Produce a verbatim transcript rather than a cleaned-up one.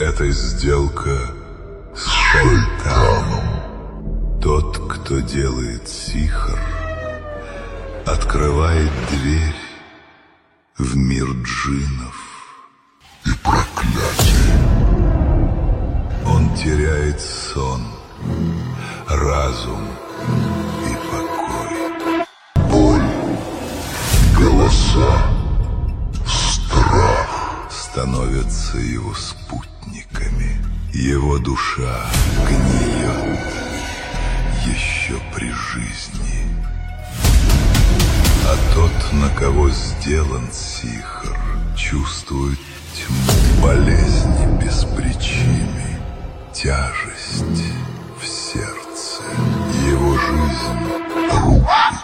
Это сделка с шайтаном. Тот, кто делает сихр, открывает дверь в мир джиннов и проклятий. Он теряет сон, разум и покой. Боль, голоса, страх становятся его спутниками. Его душа гниет еще при жизни. А тот, на кого сделан сихр, чувствует тьму, болезни без причины, тяжесть в сердце. Его жизнь рушится.